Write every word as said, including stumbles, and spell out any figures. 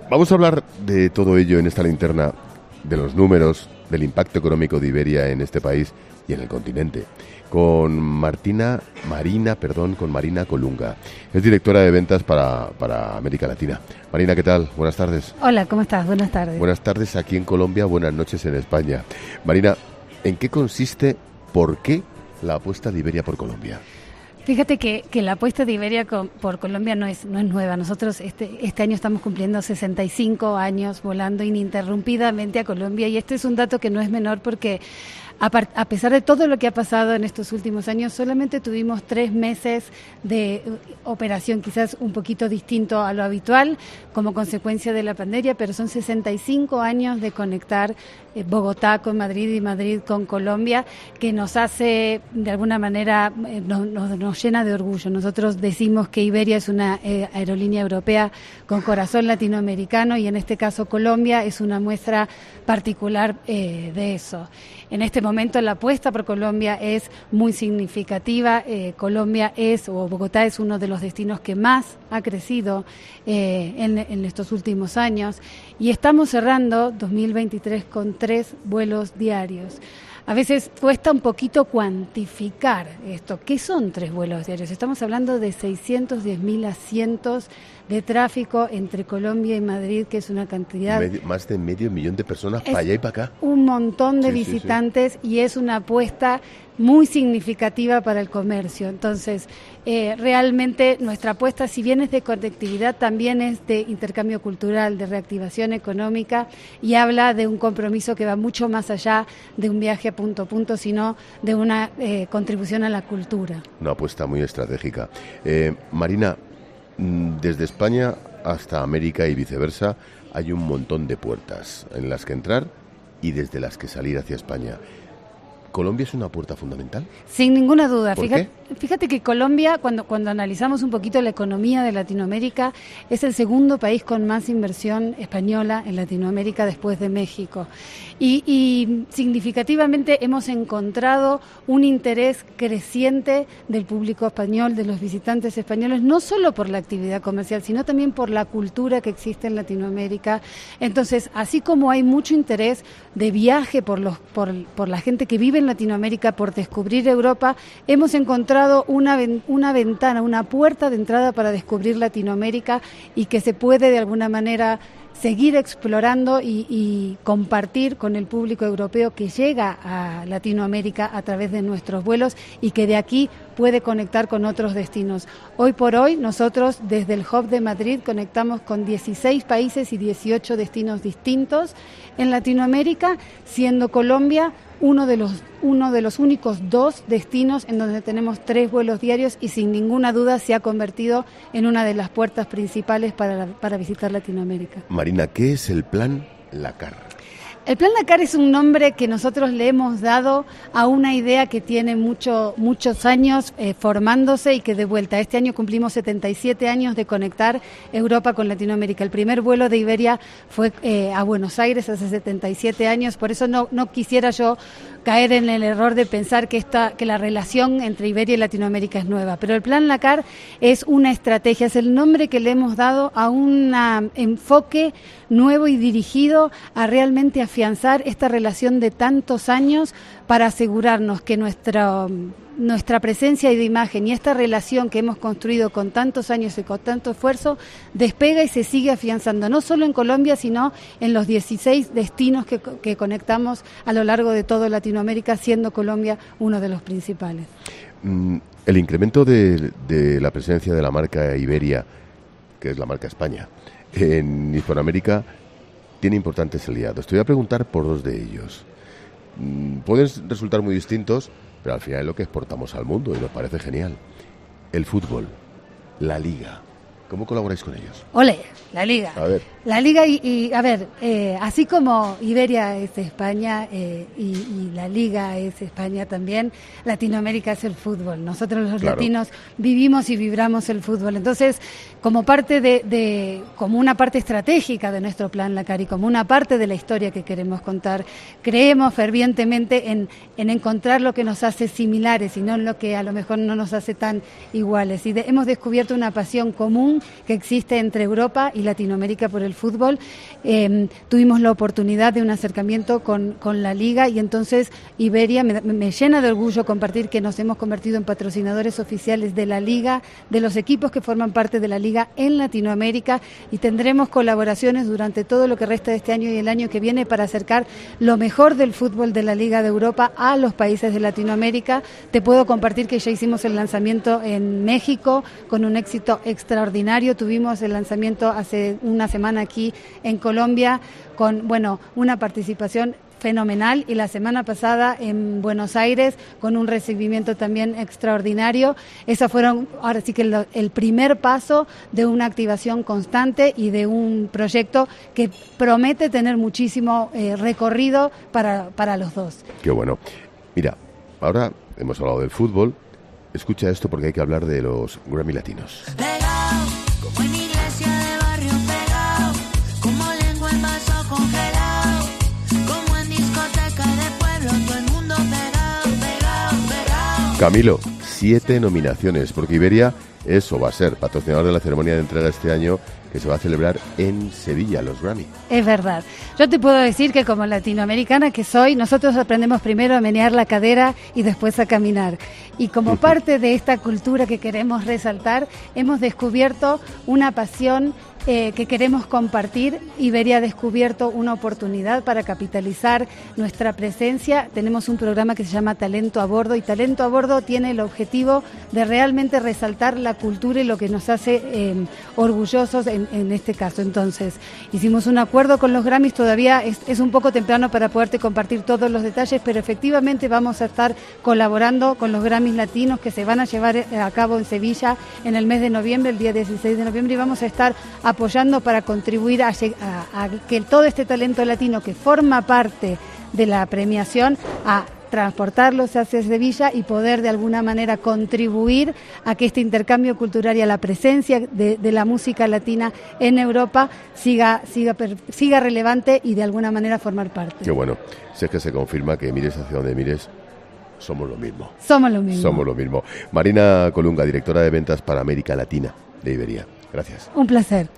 Vamos a hablar de todo ello en esta linterna, de los números, del impacto económico de Iberia en este país y en el continente, con Martina, Marina, perdón, con Marina Colunga. Es directora de ventas para, para América Latina. Marina, ¿qué tal? Buenas tardes. Hola, ¿cómo estás? Buenas tardes. Buenas tardes aquí en Colombia, buenas noches en España. Marina, ¿en qué consiste, por qué la apuesta de Iberia por Colombia? Fíjate que, que la apuesta de Iberia con, por Colombia no es, no es nueva. Nosotros este, este año estamos cumpliendo sesenta y cinco años volando ininterrumpidamente a Colombia, y este es un dato que no es menor porque a, par, a pesar de todo lo que ha pasado en estos últimos años, solamente tuvimos tres meses de operación, quizás un poquito distinto a lo habitual como consecuencia de la pandemia, pero son sesenta y cinco años de conectar eh, Bogotá con Madrid y Madrid con Colombia, que nos hace de alguna manera, eh, nos, nos, nos llena de orgullo. Nosotros decimos que Iberia es una eh, aerolínea europea con corazón latinoamericano, y en este caso Colombia es una muestra particular eh, de eso. En este momento la apuesta por Colombia es muy significativa. Eh, Colombia es, o Bogotá es uno de los destinos que más ha crecido eh, en, en estos últimos años, y estamos cerrando dos mil veintitrés con tres vuelos diarios. A veces cuesta un poquito cuantificar esto. ¿Qué son tres vuelos diarios? Estamos hablando de seiscientos diez mil asientos de tráfico entre Colombia y Madrid, que es una cantidad... Medio, más de medio millón de personas para allá y para acá. Un montón de sí, visitantes, sí, sí. Y es una apuesta muy significativa para el comercio. Entonces, eh, realmente nuestra apuesta, si bien es de conectividad, también es de intercambio cultural, de reactivación económica, y habla de un compromiso que va mucho más allá de un viaje punto a punto, sino de una eh, contribución a la cultura. Una apuesta muy estratégica. Eh, Marina, desde España hasta América y viceversa hay un montón de puertas en las que entrar y desde las que salir hacia España. ¿Colombia es una puerta fundamental? Sin ninguna duda. ¿Por Fíjate, qué? fíjate que Colombia, cuando, cuando analizamos un poquito la economía de Latinoamérica, es el segundo país con más inversión española en Latinoamérica después de México. Y, y significativamente hemos encontrado un interés creciente del público español, de los visitantes españoles, no solo por la actividad comercial, sino también por la cultura que existe en Latinoamérica. Entonces, así como hay mucho interés de viaje por, los, por, por la gente que vive en Latinoamérica, por descubrir Europa, hemos encontrado una, una ventana, una puerta de entrada para descubrir Latinoamérica, y que se puede de alguna manera seguir explorando y, y compartir con el público europeo que llega a Latinoamérica a través de nuestros vuelos, y que de aquí puede conectar con otros destinos. Hoy por hoy nosotros desde el Hub de Madrid conectamos con dieciséis países y dieciocho destinos distintos en Latinoamérica, siendo Colombia uno de los uno de los únicos dos destinos en donde tenemos tres vuelos diarios, y sin ninguna duda se ha convertido en una de las puertas principales para, para visitar Latinoamérica. Marina, ¿qué es el Plan LACAR? El Plan LACAR es un nombre que nosotros le hemos dado a una idea que tiene mucho, muchos años eh, formándose, y que de vuelta, este año cumplimos setenta y siete años de conectar Europa con Latinoamérica. El primer vuelo de Iberia fue eh, a Buenos Aires hace setenta y siete años, por eso no, no quisiera yo caer en el error de pensar que esta, que la relación entre Iberia y Latinoamérica es nueva. Pero el Plan LACAR es una estrategia, es el nombre que le hemos dado a un enfoque nuevo y dirigido a realmente afianzar esta relación de tantos años, para asegurarnos que nuestra, nuestra presencia y de imagen y esta relación que hemos construido con tantos años y con tanto esfuerzo despega y se sigue afianzando, no solo en Colombia, sino en los dieciséis destinos que, que conectamos a lo largo de toda Latinoamérica, siendo Colombia uno de los principales. El incremento de, de la presencia de la marca Iberia, que es la marca España, en Hispanoamérica, tiene importantes aliados. Te voy a preguntar por dos de ellos. Pueden resultar muy distintos, pero al final es lo que exportamos al mundo y nos parece genial. El fútbol, la Liga. ¿Cómo colaboráis con ellos? Ole, la Liga. A ver. La Liga y, y a ver, eh, así como Iberia es de España eh, y, y la Liga es España también, Latinoamérica es el fútbol. Nosotros los Claro. latinos vivimos y vibramos el fútbol. Entonces, como parte de, de, como una parte estratégica de nuestro Plan LACAR y como una parte de la historia que queremos contar, creemos fervientemente en, en encontrar lo que nos hace similares y no lo que a lo mejor no nos hace tan iguales. Y de, hemos descubierto una pasión común conexión que existe entre Europa y Latinoamérica por el fútbol. Eh, tuvimos la oportunidad de un acercamiento con, con la Liga y entonces Iberia, me, me llena de orgullo compartir que nos hemos convertido en patrocinadores oficiales de la Liga, de los equipos que forman parte de la Liga en Latinoamérica, y tendremos colaboraciones durante todo lo que resta de este año y el año que viene para acercar lo mejor del fútbol de la Liga de Europa a los países de Latinoamérica. Te puedo compartir que ya hicimos el lanzamiento en México con un éxito extraordinario. Tuvimos el lanzamiento hace una semana aquí en Colombia con, bueno, una participación fenomenal, y la semana pasada en Buenos Aires con un recibimiento también extraordinario. Esos fueron, ahora sí que lo, el primer paso de una activación constante y de un proyecto que promete tener muchísimo eh, recorrido para, para los dos. Qué bueno. Mira, ahora hemos hablado del fútbol. Escucha esto porque hay que hablar de los Grammy Latinos. Pegado, como en iglesia de barrio pegado, como lengua en vaso congelado, como en discoteca de pueblo, todo el mundo pegado, pegado, pegado. Camilo, siete nominaciones, porque Iberia es o va a ser patrocinador de la ceremonia de entrega este año, que se va a celebrar en Sevilla, los Grammy. Es verdad. Yo te puedo decir que como latinoamericana que soy, nosotros aprendemos primero a menear la cadera y después a caminar. Y como parte de esta cultura que queremos resaltar, hemos descubierto una pasión eh, que queremos compartir. Iberia ha descubierto una oportunidad para capitalizar nuestra presencia. Tenemos un programa que se llama Talento a Bordo, y Talento a Bordo tiene el objetivo de realmente resaltar la cultura y lo que nos hace eh, orgullosos en, en este caso. Entonces, hicimos un acuerdo con los Grammys, todavía es, es un poco temprano para poderte compartir todos los detalles, pero efectivamente vamos a estar colaborando con los Grammys Latinos que se van a llevar a cabo en Sevilla en el mes de noviembre, el día dieciséis de noviembre, y vamos a estar apoyando para contribuir a, a, a que todo este talento latino que forma parte de la premiación, a transportarlos hacia Sevilla y poder de alguna manera contribuir a que este intercambio cultural y a la presencia de, de la música latina en Europa siga, siga, siga relevante y de alguna manera formar parte. Qué bueno. Si es que se confirma que mires hacia donde mires, somos lo mismo. Somos lo mismo. Somos lo mismo. Marina Colunga, directora de ventas para América Latina de Iberia. Gracias. Un placer.